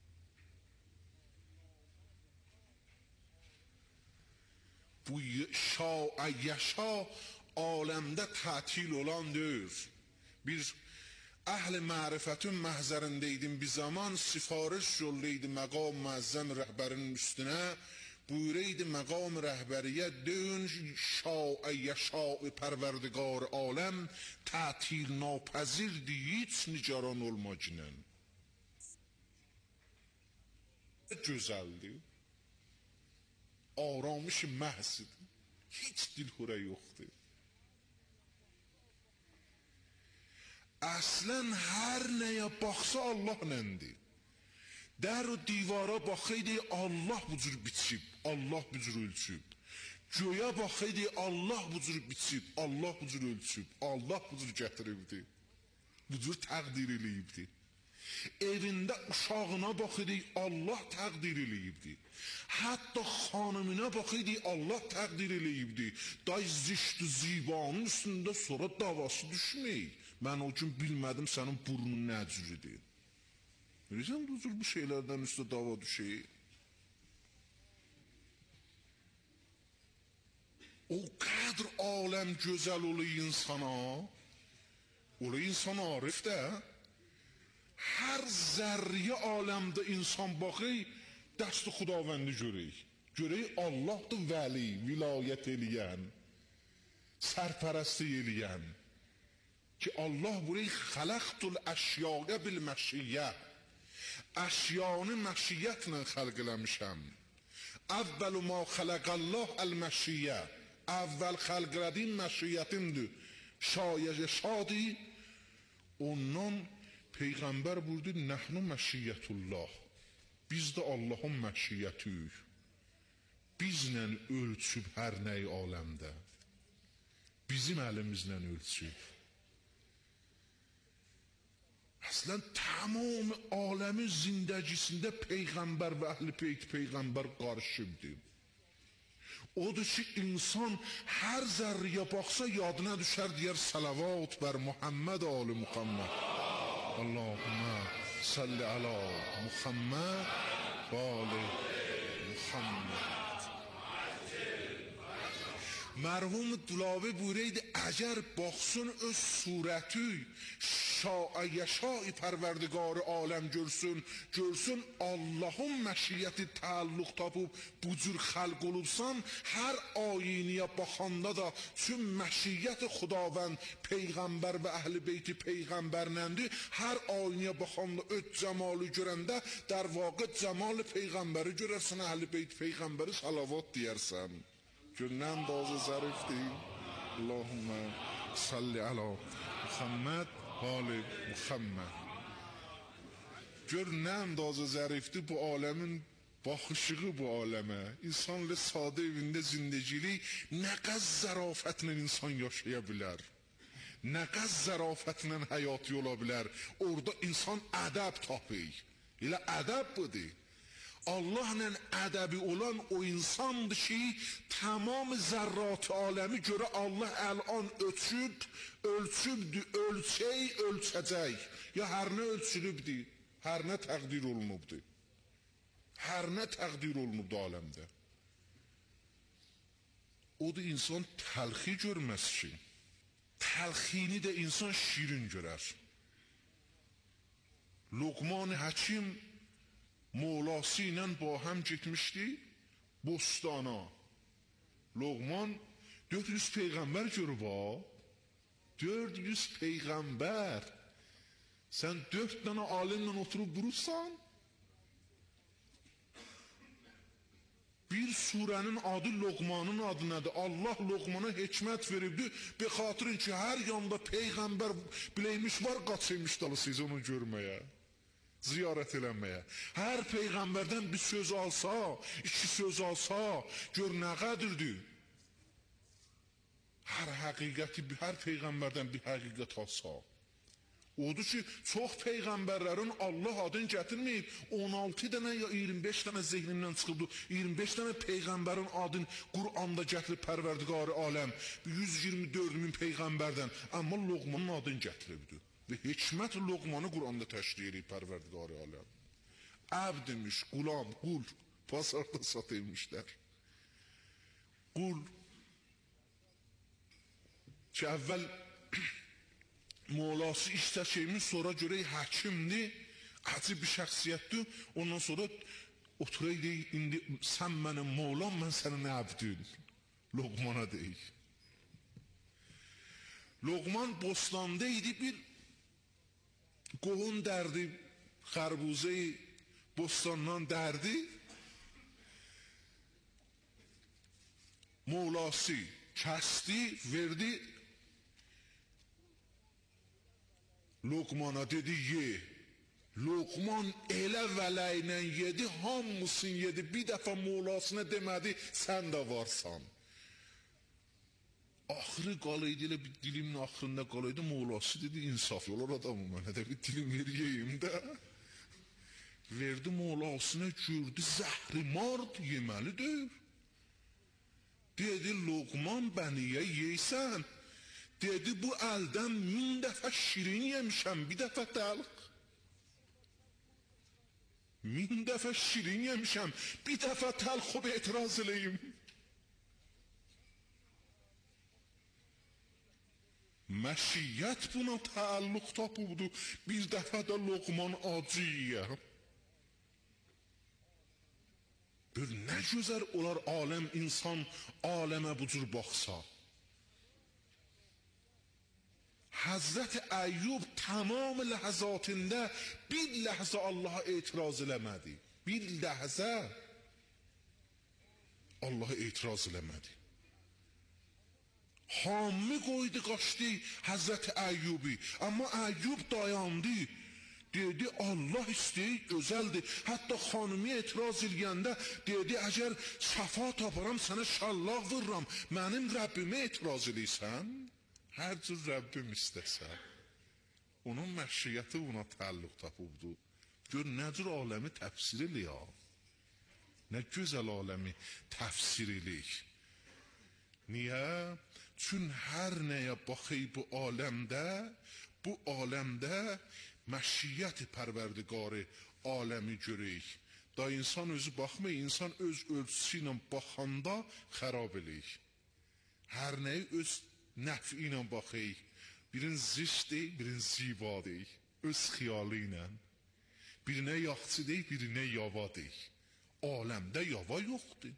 [SPEAKER 13] Bu şaə yəşa aləmdə tətil olan deyir. Bir əhl-i mərifətin məhzərindəydim bir zaman sifariş yolluydu məqam müəzzəm rəhbərinin üstünə. Buyuruydu məqam rəhbəriyə dön şaə yəşa pərverdigar aləm tətil napəzirdir, hiç nigaran olma ginən. Gözəldir. آرامش محض، هیچ دلخوره yoxdur. Əslən hər nəyə baxsa Allah nəndir. Dər o divara baxaydı Allah bu cür biçib, Allah bu cür ölçüb. Göyə baxaydı Allah bu cür biçib, Allah bu cür ölçüb, Allah bu cür gətiribdi. Bu cür təqdir eləyibdi. Evində uşağına baxaydı Allah təqdir eləyibdi. Hətta xanımına baxaydı Allah təqdir eləyibdi. Day zişt-i zibanın üstündə sonra davası düşməyik. Mən o gün bilmədim sənin burnun nə cürüdür. Bilirsən bu cür bu şeylərdən üstə dava düşəyik. O kadar alem güzel oluyor insana. Oluyor insan arif de. Her zerre alemde insan bakıyor. Dest-i Xudavendi görüyor. Görüyor Allah'dır veli, vilayet eleyen. Serperesti eleyen. Ki Allah burayı xalaqtul əşyaya bil məşiyyə. Əşyanı məşiyyətlə xalq eləmişəm. Əvvəlu ma xalaqallah əl-məşiyyə. Əvvəl xalq elədiyin məşiyyətimdir. Şayəc şadi. Ondan Peyğəmbər buyurdu, nəhnu məşiyyətullah. Biz də Allahın məşiyyətiyik. Bizlə ölçüb hər nəyi aləmdə. Bizim əlimizlə ölçüb. Əslən tamam aləmin zindəcisində Peyğəmbər və əhl-i beyt Peyğəmbər qarışıbdır. Odur ki insan hər zərriyə baxsa yadına düşər deyər salavat bər Muhammed ali Muhammed. Allahümmə salli ala Muhammed və ali Muhammed. Mərhum Dulavi buyuraydı, əgər baxsın öz surəti şai pərverdigar aləm görsün, görsün Allahın məşiyyəti təalluq tapıb bu cür xəlq olubsan, hər ayiniyə baxanda da tüm məşiyyəti Xudavənd Peyğəmbər və əhl-i beyti Peyğəmbərləndir, hər ayiniyə baxanda öz cəmalı görəndə در واقع cəmalı Peyğəmbəri görərsən, əhl-i beyti Peyğəmbəri salavat deyərsən. Görünən dazı zərifdir. Allahümmə salli ala Muhammed Hali Muhammed. Gör nə andazı zərifdir bu aləmin baxışığı bu aləmə. İnsanla sadə evində zindəcilik nə qəz zərafətlə insan yaşaya bilər. Nə qəz zərafətlə həyat yola bilər. Orada insan ədəb tapır. Elə ədəb budur. Allah'la ədəbi olan o insandır ki, tamam zərrat aləmi görə Allah əlan ölçübdür, ölçəcək. Ya hər nə ölçülübdür, hər nə təqdir olunubdur. Hər nə təqdir olunubdur aləmdə. O da insan təlxi görməz ki, təlxini də insan şirin görər. Luqman Həkim Molası ilə ba həm getmişdi bostana. Luqman 400 Peyğəmbər görüb ha. 400 Peyğəmbər. Sən 4 dənə alimlə oturub durursan. Bir surənin adı Luqmanın adı nədir? Allah Luqmana hikmət veribdir. Be xatirin ki, hər yanda Peyğəmbər biləymiş var, qaçıymış dalı siz onu görməyə. Ziyarət eləməyə. Hər Peyğəmbərdən bir söz alsa, 2 söz alsa, gör nə qədirdir. Hər həqiqəti, hər Peyğəmbərdən bir həqiqət alsa. Odur ki, çox Peyğəmbərlərin Allah adını gətirməyib, 16 dənə ya 25 dənə zehnimdən çıxıbdır. 25 dənə Peyğəmbərin adını Qur'anda gətirib pərverdigarı aləm. 124.000 Peyğəmbərdən, amma Luqmanın adını gətiribdir. Ve hikmet Luqmanı Kur'an'da təşkil edib pərverdigarı aləm. Əb demiş, qulam, qul, pazarda satılmışlar. Qul, ki əvvəl molası iştəkəymiş, sonra görək həkimdir, əcib bir şəxsiyyətdir, ondan sonra oturaydı, indi sən mənim molam, mən sənin əbdün. Luqmana deyik. Luqman bostanda idi, bir qohun dərdi, xərbuzeyi bostandan dərdi. Mevlası kəsdi, verdi. Lokmana dedi, ye. Lokman elə vələylə yedi, hamısını yedi. Bir dəfə Mevlasına demədi, sən də varsan. Axırı qalıydı, elə bir dilimin axırında qalıydı. Mevlası dedi, insaf olar adamım, mənə də bir dilim veriyeyim də. Verdi Mevlasına, gördü, zəhrimard yeməlidir. Dedi, Lokman bəniyə yeysən. Dedi, bu əldən 1000 dəfə şirin yemişəm, bir dəfə təlq. 1000 dəfə şirin yemişəm, bir dəfə təlq xub etiraz eləyim. Məşiyyət buna təalluq tapıbdı, bir dəfə də Lokman acı yiyəm. Bir nə gözəl olar aləm insan, aləmə bu cür baxsa. Hazreti Əyyub tamam ləhzatında bir ləhzə Allaha etiraz eləmədi. Bir ləhzə Allaha etiraz eləmədi. Hamı qoydu, qaçdı Hazreti Əyyubi. Amma Əyyub dayandı. Dedi, Allah istəyir, gözəldir. Hətta xanımı etiraz eləyəndə dedi, əgər şəfa taparam, sənə şallaq vururam. Mənim Rəbbimə etiraz eləysən, hər cür Rəbbim istəsən. Onun məşiyyəti buna təalluq tapıbdı. Gör, nə cür aləmi təfsir eləyək. Nə gözəl aləmi təfsir eləyək. Niyə? Çün hər nəyə baxıy bu aləmdə məşiyyət-i pərverdigarı aləmi görəyik. Da insan özü baxmay, insan öz ölçüsü ilə baxanda xərab eləyik. Hər nəyi öz nəfi ilə baxıyıq. Birin ziş deyik, birin ziba deyik. Öz xiyalı ilə. Birinə yaxçı deyik, birinə yava deyik. Aləmdə yava yoxdur.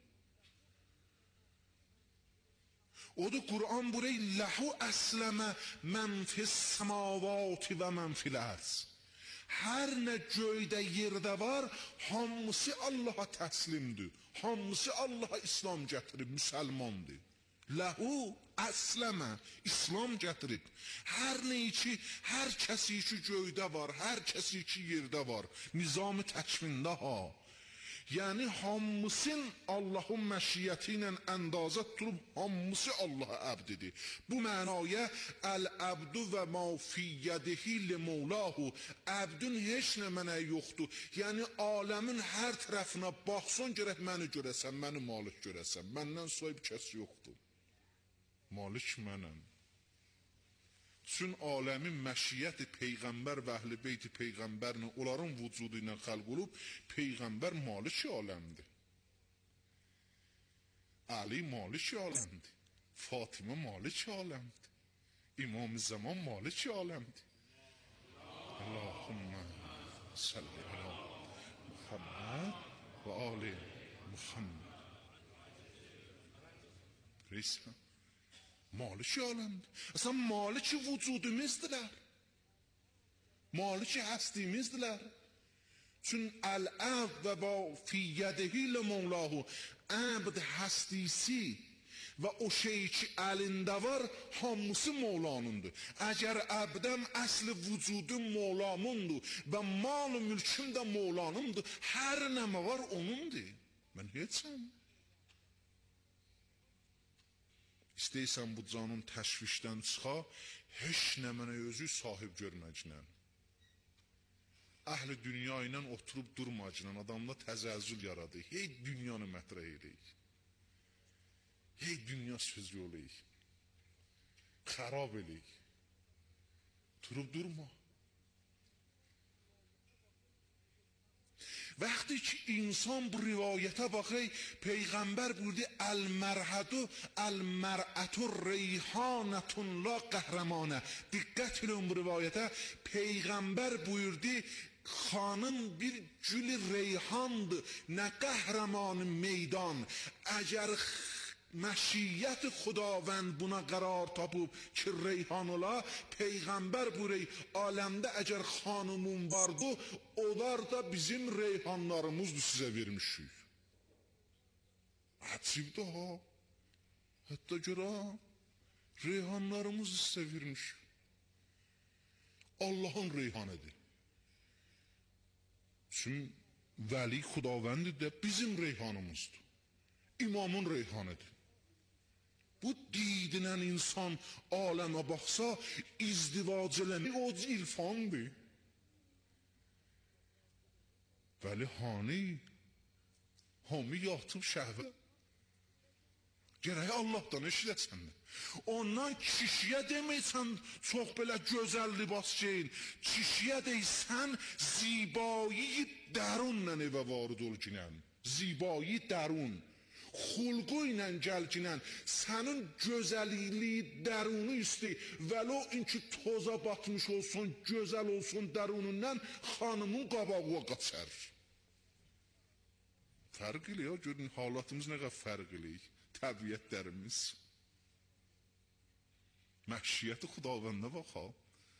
[SPEAKER 13] O da Kur'an burayı ləhu əsləmə mən fis səmavati və mən fil ərz. Hər nə göydə yerdə var, hamısı Allaha təslimdir. Hamısı Allaha İslam gətirib, müsəlmandır. Ləhu əsləmə, İslam gətirib. Hər nə ki, hər kəsi ki göydə var, hər kəsi ki yerdə var, nizam-ı təkvində ha. Yəni hamısın Allahın məşiyyəti ilə əndazə tutulub, hamısı Allaha əbdidir. Bu mənaya əl-əbdu və mavfiyyədihi li-mevlahu, əbdün heç nə mənə yoxdur. Yəni aləmin hər tərəfinə baxsan, gərək məni görəsən, məni malik görəsən. Məndən sahib kəs yoxdur. Malik mənəm. Çün aləmin məşiyyəti Peyğəmbər və əhl-i beyti Peyğəmbərlə, onların vücudu ilə xəlq olub, Peyğəmbər malik aləmdir. Ali malik aləmdir. Fatimə malik aləmdir. İmam-ı Zaman malik aləmdir. Allahümmə salli ala Muhammed və ali Muhammed. Reisəm. Maliki aləmdir. Əsən maliki vücudumuzdirlər. Maliki həstimizdirlər. Çün əl-əb və fiyyədəhi lə-mevlahu, əbd həstisi və o şey ki əlində var, hamısı Mevlanındır. Əgər əbdəm əsli vücudum Mevlamındır və mal-ı mülküm də Mevlanımdır, hər nəmə var onundur. Mən heçəm. İstəyirsən bu canın təşvişdən çıxa, heç nə mənə özü sahib görməclə. Əhl-i dünya ilə oturub durmacla, adamda təzəzzül yaradı. Hey dünyanı mətrə eləyik. Hey dünya söz yoluyik. Xərab eləyik. Durub durma. Vəqti ki insan bu rivayətə baxay, Peyğəmbər buyurdu, əl-mər'ətü reyhanətun la qəhrəmanə. Diqqət edin bu rivayətə, Peyğəmbər buyurdu, xanım bir gül reyhandır, nə qəhrəmanı meydan. Əgər məşiyyət xudavənd buna qərar tapıb ki reyhan ola, Peyğəmbər buyuruyor, aləmdə əgər xanımın vardı, onlar da bizim reyhanlarımızdır sizə vermişik. Əcibdir ha. Hətta görə reyhanlarımız sevirmiş. Allah'ın reyhanıdır. Çünkü veli Xudavendi de bizim reyhanımızdır. İmamın reyhanıdır. Bu didinen insan aleme baksa izdivac eləmək o ilfandır. Veli hani hami yatıb şəhvə. Gərək Allah'tan eşiləsən də. Ondan kişiyə deməysən çox belə gözəl libas giyin. Kişiyə deysən zibayi dərunla evə varid ol ginən. Zibayi dərun. Xulqu ilə gəl ginən. Sənin gözəlliyi dərunu isti. Vəlo inki toza batmış olsun, gözəl olsun dərunundan xanımın qabağına qaçar. Fərq ilə ya, görün halatımız nə qədər fərq eləyik. Təbiətlərimiz. Məşiyyəti Xudavəndə bax ha.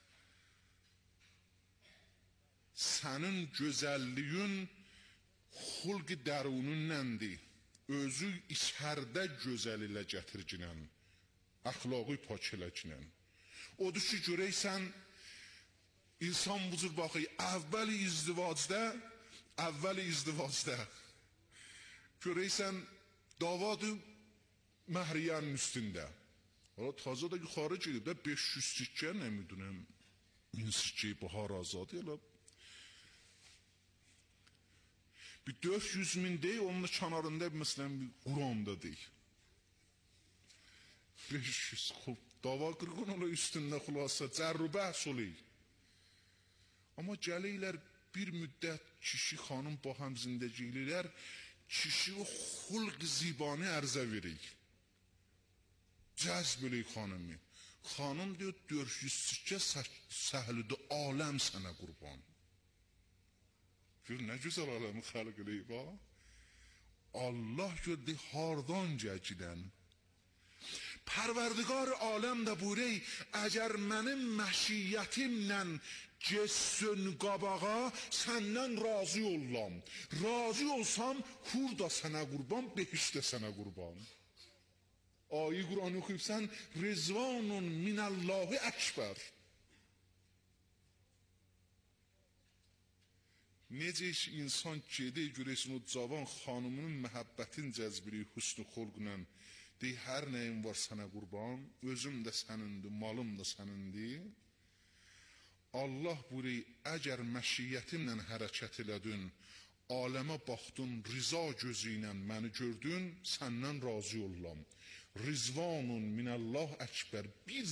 [SPEAKER 13] Sənin gözəlliyin xulq dərunundandır. Özü içərdə gözəl ilə gətirginən. Əxlaqı pak eləginən. Odur ki, görəysən, insan bu cür baxır, əvvəli izdivacda, görəysən, davadır, məhriyanın üstündə. Hala taza da yuxarı gelib də 500 sikkə, nə müdünəm, 1000 sikkəyi bahar azadı, elə bir 400 min deyil, onun kənarında məsələn bir Quranda deyil. 500 xub, dava qırğın ola üstündə xulasa, cərru bəhs olayım. Amma gəlirlər bir müddət kişi xanım baxam zindəciklər, kişi o xulq zibanı ərzə verir. Cəzb eləyik xanımı. Xanım diyor 400 sikkə səhlidir, aləm sənə qurban. Gör, nə gözəl aləmi xəlq eləyib ha? Allah gördü hardan gəcidən. Pərverdigar aləm də buyurey, əgər mənim məşiyyətimlə geçsün qabağa, səndən razı ollam. Razı olsam, hur da sənə qurban, behiş də sənə qurban. Ayi Qur'an oxuyubsan, Rizvanun minəllahi əkbər. Necə ki, insan gedir, görəysin o cavan xanımının məhəbbətin cəzbiri, hüsnü xolqla, dey, hər nəyim var sənə qurban, özüm də sənindir, malım da sənindir. Allah buyuruyor, əgər məşiyyətimlə hərəkət elədin, aləmə baxdın, riza gözü ilə məni gördün, səndən razı ollam. Rizvanun minəllah əkbər. Bir